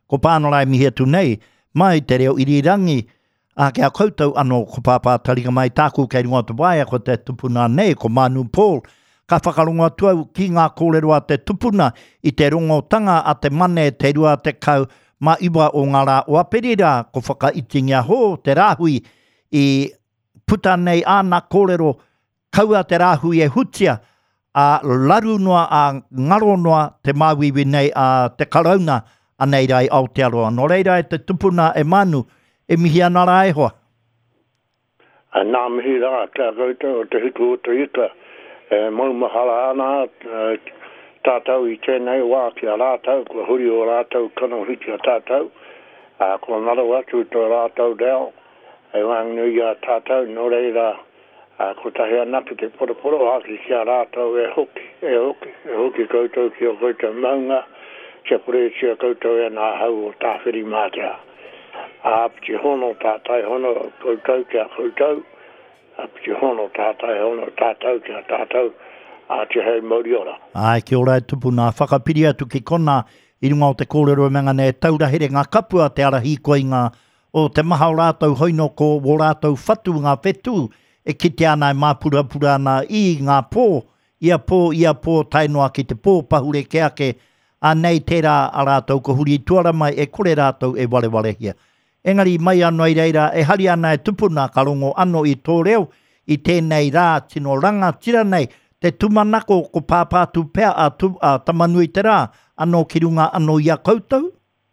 ko pānorai mihi atu nei, mai te reo irirangi, a kia koutou ano ko pāpā tarika mai tāku kei runga te waia ko te tupuna nei, ko Manu Paul, ka whakarunga tuau ki ngā kōrero a te tupuna i te rongotanga a te mane te rua te kau ma iwa o ngā rā o aperira ko whakaitingia ho te rāhui i puta nei āna kōrero kaua te rāhui e hutia a laru noa a ngaro noa te māwiwi nei a te karauna a nei rai Aotearoa. No reira e te tupuna e manu e mihi ana rā e hoa. Nā mihi rā kia koutou o te hiku o te ika. Mau mahala ana tātou i tēnei wā ki a rātou, kua huri o rātou kano hiti a tātou, kua naro atu tō rātou reo, e wangnui a tātou, no reira, ko tahi anaki te poroporo haki ki a rātou e hoki koutou ki o koutou maunga, kia kore tia koutou e nā hau o tāwhiri mātea. Piti hono tātai hono koutou kia koutou, piti hono tātai hono tātou kia tātou, te hei Moriora. Ai, kia ora e tupuna, whakapiri atu ki kona i runga o te kōrero mengane, taurahere ngā kapua te ara hikoinga o te maha o rātou hoinoko o rātou whatu ngā whetu, e kite ana e māpura ana i ngā pō, ia pō tainoa ki te pō pahure ke ake, a nei tērā a rātou ko huri tuara mai e kore rātou e wale hia. Engari mai anō i reira e hari ana e tupuna ka rongo ano i tō reo i tēnei rā tino ranga tira nei te tumanako ko pāpātu pēr a tamanui te rā anō ki runga anō ia koutou?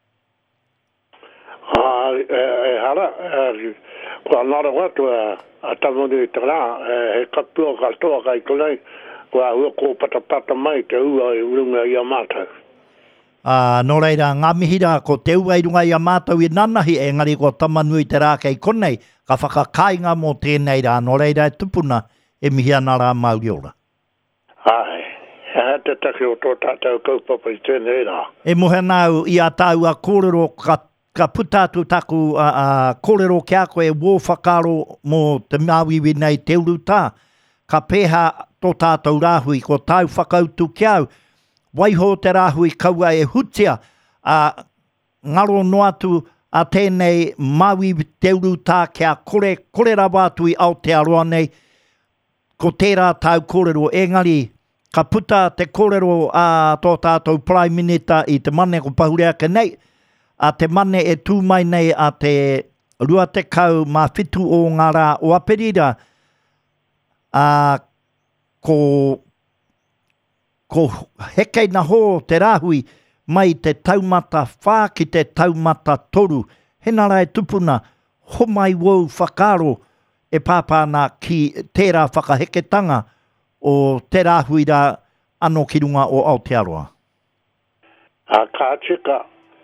Hara, kua nara watu a tamanui te rā, he kapua katoa kai konei, kua ua ko patapata mai te ua i runga ia mātou. No reira, ngā mihira ko te ua i runga i a mātou i nanahi e ngari ko tamanui te rā kei konei, ka whakakainga mō tēnei rā, no reira e tupuna e mihi ana rā Mauriora. Ai, he te taki o tō tātou kaupapa i tēnei rā. E mohe nau i a tāu a kōrero ka putatu taku kōrero ki a koe wō whakaro mō te māwiwi nei te uru tā, ka pēha tō tātou rāhui ko tāu whakautu ki au, waiho te rāhui kaua e hutia a ngaro noatu a tēnei mawi te uru tā kia kore rawa atu i Aotearoa nei, ko tērā tāu kōrero engari, ka puta te kōrero a tō tātou Prime Minister i te mane ko Pahureaka nei, a te mane e tū mai nei a te rua te kau mā whitu o ngā rā o aperira, ko hekei na ho te rāhui mai te taumata whā ki te taumata toru. Hena rai tupuna, ho mai wau whakaro e pāpāna ki tērā whakaheketanga o te rāhui rā anō ki runga o Aotearoa. Ka tika,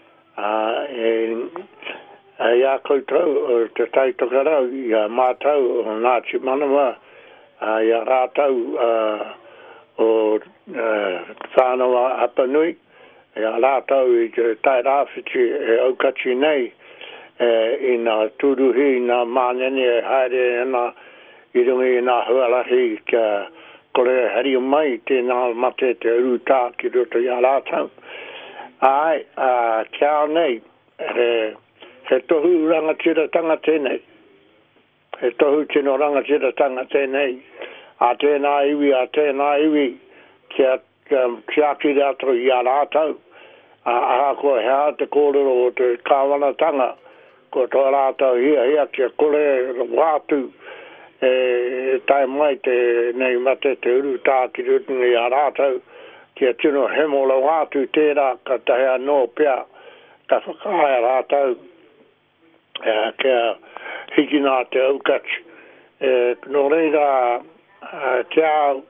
ia koutou te taitokarau, ia mātau o Ngāti Manawa, ia rātau o whānawa Apanui, ia rātau i te tai rāwhiti e Aukati nei, i nā turuhi, nā mānene e haere nā i rungi nā huarahi kia kore hari mai tēnā mate te urutā ki roto i a rātau. Ai, kia nei, he tohu rangatiratanga tēnei, he tohu tino rangatiratanga tēnei, a tēnā iwi, kia ki rātau i a rātau, a ko hea te kōrero o te kāwanatanga, ko tō rātau hia kia kore wātu, tai mai te nei mate te urutā ki rutungi a rātau, kia tino hemola wātu tērā ka tahea no pia, ka whakaia rātau, kia hikina te Aukati. No reira, te au,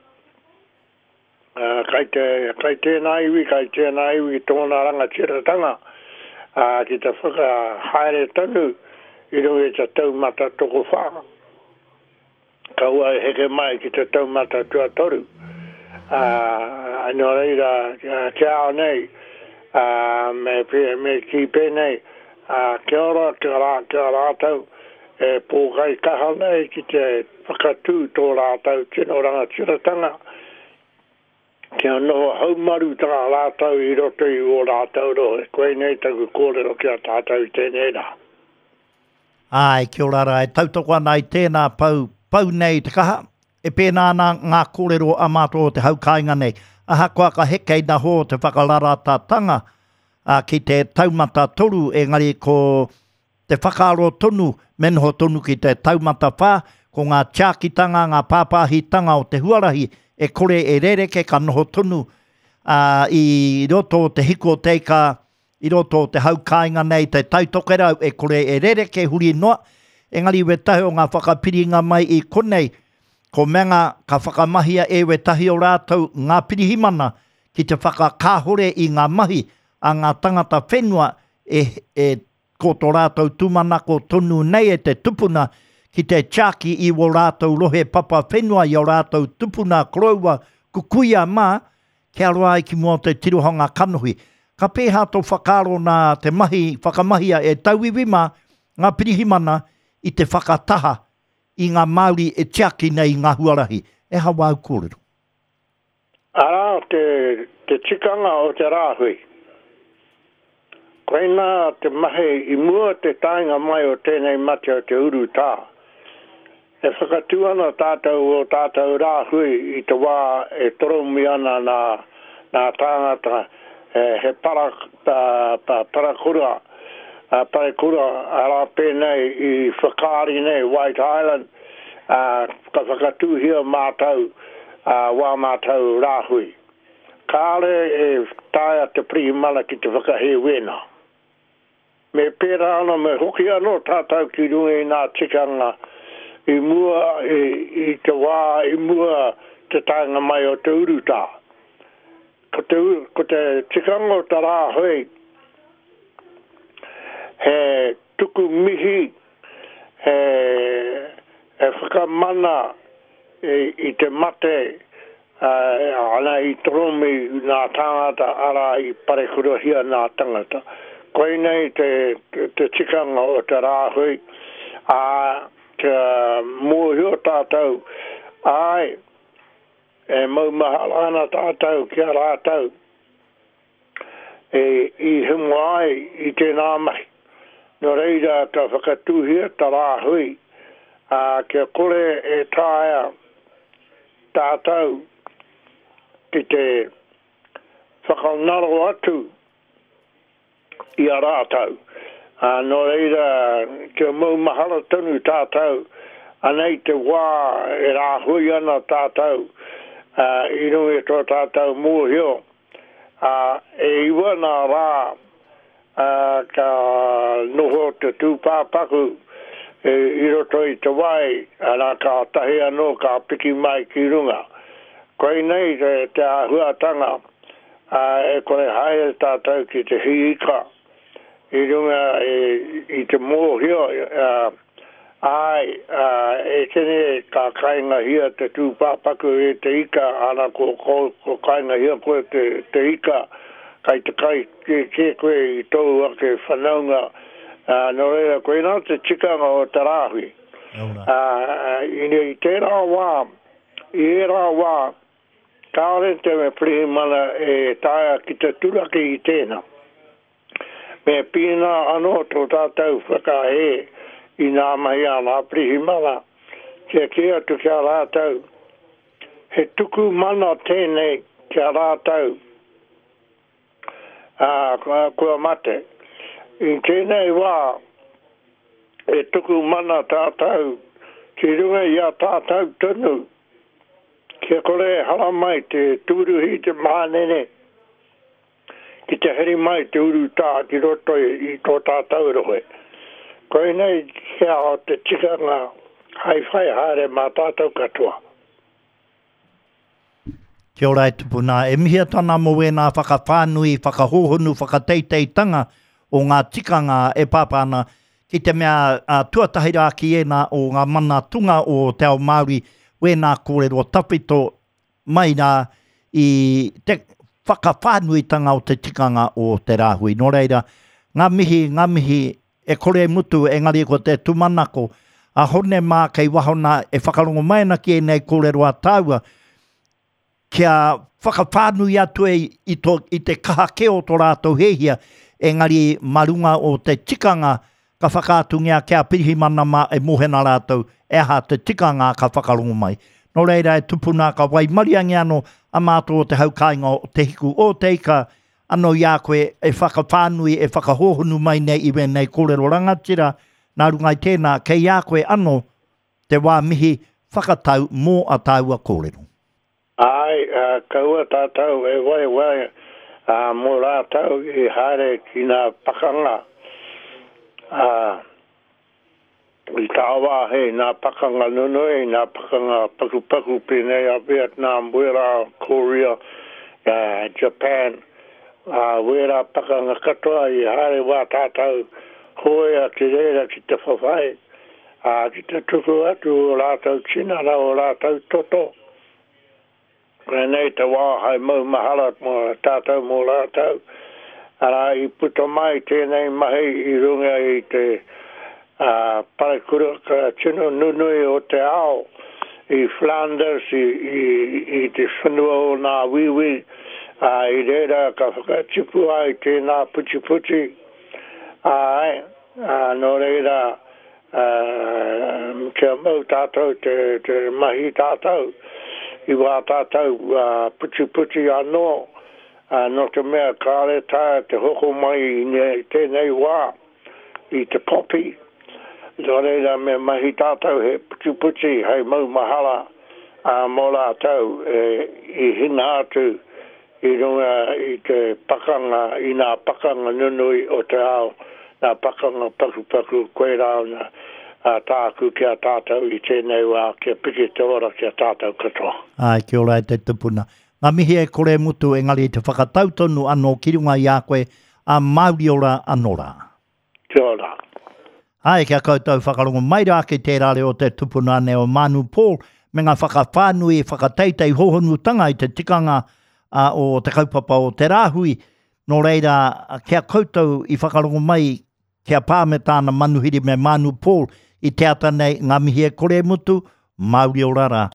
kai tēnā iwi tōna rangatiratanga, ki te whakahaere tanu, i rungi te taumata toko whāma. Ka ua heke mai ki te taumata tua toru. No reira, kia au nei, me ki pēnei, kia ora, kia rātau, pōkai kaha nei ki te whakatū tō rātau tino rangatiratanga, Kia no haumaru tā rātau I roto I o rātau rohe. Koe nei taku kōrero kia tātou tēnei rā. Ai, kia ora rai. Tautoko ana I tēnā pau nei te kaha. E pēnā ngā kōrero amato te haukainga nei. Aha koa ka hekei na ho te whakalarātātanga ki te taumata toru engari ko te whakaaro tonu menho tonu ki te taumata whā ko ngā tiakitanga, ngā pāpāhitanga o te huarahi e kore e rereke ka noho tonu I roto te hiko teika, I roto te haukainga nei te tautokera e kore e rereke huri noa. Engari we tahi o ngā whakapiringa mai I konei, ko menga ka whakamahia e we tahi o rātou ngā pirihimana ki te whakakāhore I ngā mahi a ngā tangata whenua ko tō rātou tūmanako tonu nei e te tupuna ki te chaki I o rātou rohe papa whenua I o rātou tupuna koroua kukuia mā, kia roa I ki mua te tirohanga kanohi. Ka pēhā tō whakaro nā te mahi, whakamahia e tauiwima ngā pirihimana I te whakataha I ngā Māori e tiaki nei ngā huarahi. E hawa au kōrero. Ara te tikanga o te rāhui. Koe nā te mahi I mua te tainga mai o tēnei mate o te uru tā. E whakatuana tātou o tātou rāhui I te wā e toromi ana nā tāngata he parakura ara pēnei I whakaari nei White Island ka whakatuhia mātou wā mātou rāhui. Kāre e tāia te prihimana ki te whakahe wena. Me pēra ana me hoki anō tātou ki rungi nā tikanga I mua I te wā I mua te tainga mai o te uruta. Ko te tikanga o te rāhui he tuku mihi he whakamana I te mate ana I toromi nā tangata ara I parekurohia nā tangata. Koe nei te tikanga o te rāhui te mōhio tātou ai e maumahalana tātou kia rātou I himu ai I tēnā mahi. No reira ka whakatuhia tā rāhui kia kore e tāia tātou ki te whakanaro atu I a rātou. No reira kia maumahala tonu tātou anei te wā e rāhui ana tātou I nui tō tātou mōhio e iwa nā rā ka noho te tūpāpaku I roto I te wai ana ka tahi anō ka piki mai ki runga. Koe nei te ahuatanga e kore hae tātou ki te hiika I runga I te mōhio ai e tene ka kainga hia te tūpāpaku e te ika ana ko kainga hia koe te ika kai te kai ke koe I tō ake whanaunga no reira koe nā te tikanga o te rāhui. I tērā wā I rā wā kāre te me prihimana e tāia ki te turaki I tēnā. Me pīna anō tō tātou whakahe I nā mahi a nā prihimana kia atu kia rātou he tuku mana tēnei kia rātou kua mate I tēnei wā e tuku mana tātou ki runga I a tātou tonu kia kore hala mai te tūruhi te mānene ki te heri mai te uru tā ki roto I tō tātou rohe. Koe nei kia o te tikanga hai whai haere mā tātou katoa. Kia ora e tupuna. E mihia tana mo e nā whakawhānui, whakahohonu, whakateiteitanga o ngā tikanga e pāpāna ki te mea tuatahira ki ena o ngā mana tunga o te ao Māori we nā kōrero tapito mai nā I te whakawhānuitanga o te tikanga o te rāhui. Nō reira, ngā mihi e kore mutu engari ko te tumanako a hone mā kei wahona e whakarongo mai na ki e nei kōrero a tāua kia whakawhānui atu i te kaha keo tō rātou hehia, engari marunga o te tikanga ka whakātungia kia pirihi manama e mohena rātou, e aha te tikanga ka whakarongo mai. Nō reira e tupuna ka wai mariangi ano a mātou o te haukainga o te hiku o te ika ano i a koe e whakawhānui e whakahohonu mai nei iwe nei kōrero rangatira, nā rungai tēnā kei a koe ano te wā mihi whakatau mō a tāua kōrero. Ai, kaua tātou e wai, mō rātou i haere ki nā pakanga. I tāwa he nā pakanga nunui, nā pakanga paku pēnei a Vietnam, wera Korea, Japan, wera pakanga katoa i haere wā tātou hoia ki reira ki te whawhai, ki te tuku atu o rātou China, o rātou toto. Nei te wā hai mau mahala mō tātou mō rātou. Ara i puto mai tēnei mahi i runga i te parekura ka tino nunui o te ao i Flanders i te whanua o nā wiwi i reira ka whakatipu ai tēnā puti no reira kia mau tātou te mahi tātou i wā tātou puti anō no te mea kāre tāia te hoko mai i tēnei wā i te popi. Nō reira me mahi tātou he puti hei mau mahala mō rātou i hina atu i runga i te pakanga, i nā pakanga nunui o te ao, nā pakanga paku koe rao na tāku kia tātou i tēnei wā kia piki te ora kia tātou katoa. Ai, kia ora e te tupuna. Ngā mihi e kore mutu engari te whakatautonu anō ki runga i a koe a Māori ora anora. Kia ora. Ai, kia koutou whakarongo mai rā ki te rare o te tupuna ne o Manu Paul, me ngā whakawhānui, whakateitei hohonutanga i te tikanga o te kaupapa o te rāhui. Nō reira, kia koutou i whakarongo mai, kia pāme tāna manuhiri me Manu Paul, i te ata nei ngā mihi e kore mutu, Māori ora rā.